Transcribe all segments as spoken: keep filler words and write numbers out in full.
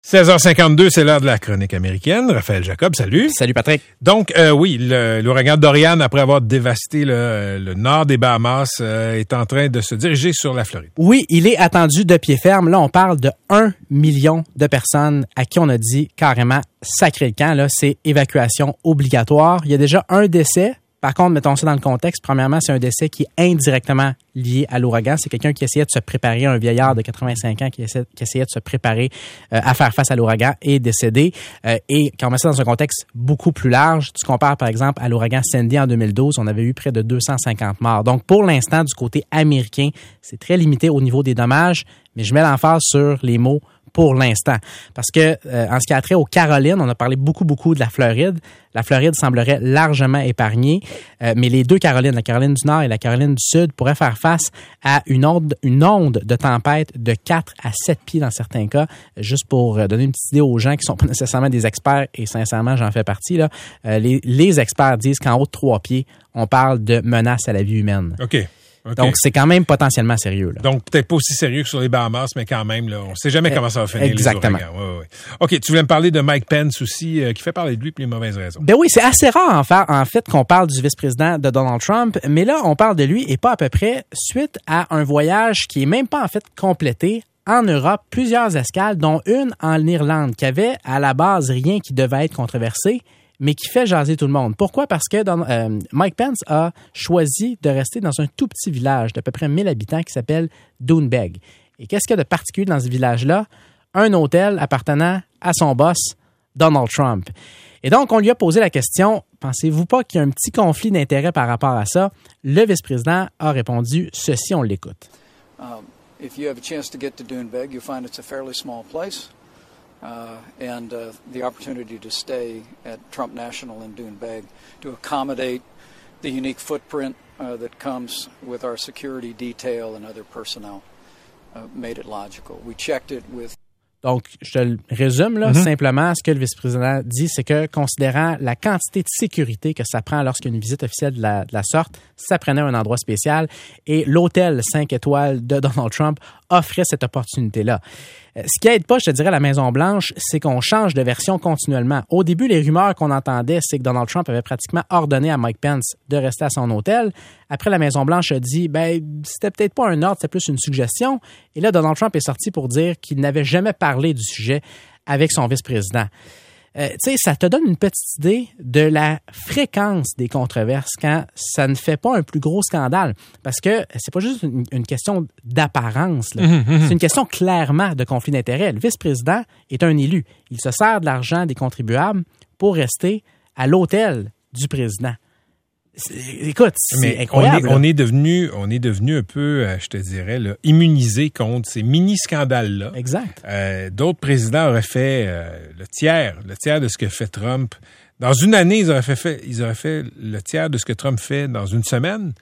seize heures cinquante-deux, c'est l'heure de la chronique américaine. Raphaël Jacob, salut. Salut Patrick. Donc, euh, oui, le, l'ouragan Dorian, après avoir dévasté le, le nord des Bahamas, euh, est en train de se diriger sur la Floride. Oui, il est attendu de pied ferme. Là, on parle de un million de personnes à qui on a dit carrément sacré le camp. Là, c'est évacuation obligatoire. Il y a déjà un décès. Par contre, mettons ça dans le contexte. Premièrement, c'est un décès qui est indirectement lié à l'ouragan. C'est quelqu'un qui essayait de se préparer, un vieillard de quatre-vingt-cinq ans qui, essaie, qui essayait de se préparer euh, à faire face à l'ouragan et est décédé. Euh, et quand on met ça dans un contexte beaucoup plus large, tu compares par exemple à l'ouragan Sandy en deux mille douze, on avait eu près de deux cent cinquante morts. Donc pour l'instant, du côté américain, c'est très limité au niveau des dommages, mais je mets l'emphase sur les mots pour l'instant. Parce que euh, en ce qui a trait aux Carolines, on a parlé beaucoup, beaucoup de la Floride. La Floride semblerait largement épargnée, euh, mais les deux Carolines, la Caroline du Nord et la Caroline du Sud, pourraient faire face à une onde, une onde de tempête de quatre à sept pieds dans certains cas. Juste pour donner une petite idée aux gens qui sont pas nécessairement des experts, et sincèrement, j'en fais partie, là, euh, les, les experts disent qu'en haut de trois pieds, on parle de menace à la vie humaine. OK. Okay. Donc, c'est quand même potentiellement sérieux. Là. Donc, peut-être pas aussi sérieux que sur les Bahamas, mais quand même, là, on ne sait jamais comment ça va finir. Exactement. Les ouragans. Ouais, ouais. OK, tu voulais me parler de Mike Pence aussi, euh, qui fait parler de lui pour les mauvaises raisons. Ben oui, c'est assez rare en fait, en fait qu'on parle du vice-président de Donald Trump, mais là, on parle de lui et pas à peu près suite à un voyage qui est même pas en fait complété en Europe, plusieurs escales, dont une en Irlande, qui avait à la base rien qui devait être controversé, mais qui fait jaser tout le monde. Pourquoi? Parce que dans, euh, Mike Pence a choisi de rester dans un tout petit village d'à peu près mille habitants qui s'appelle Doonbeg. Et qu'est-ce qu'il y a de particulier dans ce village-là? Un hôtel appartenant à son boss, Donald Trump. Et donc, on lui a posé la question, pensez-vous pas qu'il y a un petit conflit d'intérêts par rapport à ça? Le vice-président a répondu, ceci, on l'écoute. Um, if you have a chance to get to Doonbeg, you'll find it's a fairly small place. Uh, and uh, the opportunity to stay at Trump National in Doonbeg to accommodate the unique footprint uh, that comes with our security detail and other personnel uh, made it logical. We checked it with... Donc, je te le résume, là, mm-hmm. simplement, ce que le vice-président dit, c'est que, considérant la quantité de sécurité que ça prend lorsqu'il y a une visite officielle de la, de la sorte, ça prenait un endroit spécial et l'hôtel cinq étoiles de Donald Trump offrait cette opportunité-là. Ce qui aide pas, je te dirais, la Maison-Blanche, c'est qu'on change de version continuellement. Au début, les rumeurs qu'on entendait, c'est que Donald Trump avait pratiquement ordonné à Mike Pence de rester à son hôtel. Après, la Maison-Blanche a dit, ben, c'était peut-être pas un ordre, c'était plus une suggestion. Et là, Donald Trump est sorti pour dire qu'il n'avait jamais parlé du sujet avec son vice-président. Euh, tu sais, ça te donne une petite idée de la fréquence des controverses quand ça ne fait pas un plus gros scandale. Parce que c'est pas juste une, une question d'apparence, là. Mmh, mmh. C'est une question clairement de conflit d'intérêts. Le vice-président est un élu. Il se sert de l'argent des contribuables pour rester à l'hôtel du président. C'est, écoute, c'est Mais incroyable. On est, on est devenu, on est devenu un peu, euh, je te dirais, là, immunisé contre ces mini-scandales-là. Exact. Euh, d'autres présidents auraient fait euh, le tiers, le tiers de ce que fait Trump. Dans une année, ils auraient fait, fait, ils auraient fait le tiers de ce que Trump fait dans une semaine.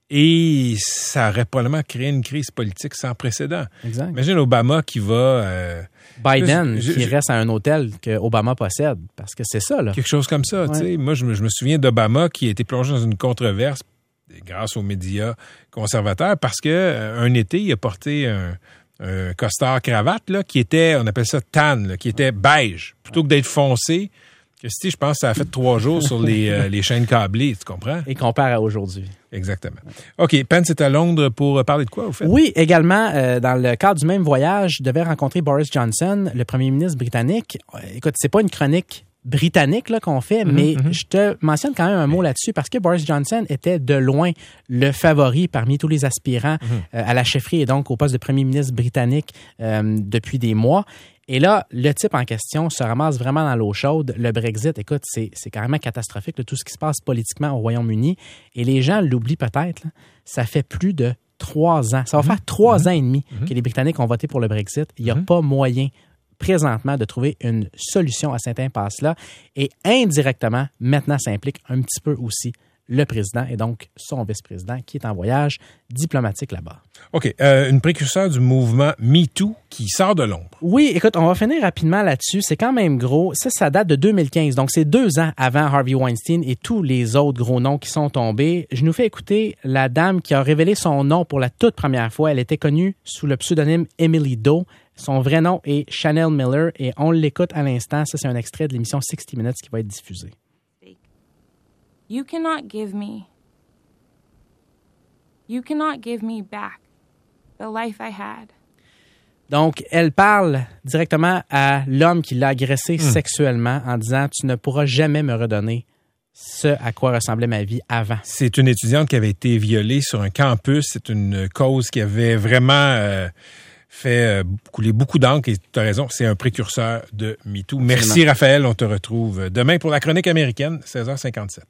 Et ça aurait probablement créé une crise politique sans précédent. Exact. Imagine Obama qui va... Euh, Biden je, je, qui reste à un hôtel que Obama possède, parce que c'est ça, là. Quelque chose comme ça, ouais. Tu sais. Moi, je me, je me souviens d'Obama qui a été plongé dans une controverse grâce aux médias conservateurs parce que euh, un été, il a porté un, un costard cravate là, qui était, on appelle ça tan, là, qui était beige, plutôt que d'être foncé. Christy, je pense que ça a fait trois jours sur les, euh, les chaînes câblées, tu comprends? Et compare à aujourd'hui. Exactement. OK, Pence est à Londres pour parler de quoi, au fait? Oui, également, euh, dans le cadre du même voyage, je devais rencontrer Boris Johnson, le premier ministre britannique. Écoute, c'est pas une chronique britannique là, qu'on fait, mm-hmm, mais mm-hmm. je te mentionne quand même un mot là-dessus parce que Boris Johnson était de loin le favori parmi tous les aspirants mm-hmm. euh, à la chefferie et donc au poste de premier ministre britannique euh, depuis des mois. Et là, le type en question se ramasse vraiment dans l'eau chaude. Le Brexit, écoute, c'est, c'est carrément catastrophique, là, tout ce qui se passe politiquement au Royaume-Uni. Et les gens l'oublient peut-être, là, ça fait plus de trois ans. Ça va mmh. faire trois mmh. ans et demi mmh. que les Britanniques ont voté pour le Brexit. Il n'y a mmh. pas moyen présentement de trouver une solution à cette impasse-là. Et indirectement, maintenant, ça implique un petit peu aussi le président et donc son vice-président qui est en voyage diplomatique là-bas. OK. Euh, une précurseur du mouvement MeToo qui sort de l'ombre. Oui, écoute, on va finir rapidement là-dessus. C'est quand même gros. Ça, ça date de deux mille quinze. Donc, c'est deux ans avant Harvey Weinstein et tous les autres gros noms qui sont tombés. Je nous fais écouter la dame qui a révélé son nom pour la toute première fois. Elle était connue sous le pseudonyme Emily Doe. Son vrai nom est Chanel Miller et on l'écoute à l'instant. Ça, c'est un extrait de l'émission sixty minutes qui va être diffusée. You cannot give me. You cannot give me back the life I had. Donc, elle parle directement à l'homme qui l'a agressé mmh. sexuellement en disant « Tu ne pourras jamais me redonner ce à quoi ressemblait ma vie avant. » C'est une étudiante qui avait été violée sur un campus. C'est une cause qui avait vraiment euh, fait euh, couler beaucoup d'encre. Et tu as raison, c'est un précurseur de MeToo. Merci Raphaël, on te retrouve demain pour la chronique américaine, seize heures cinquante-sept.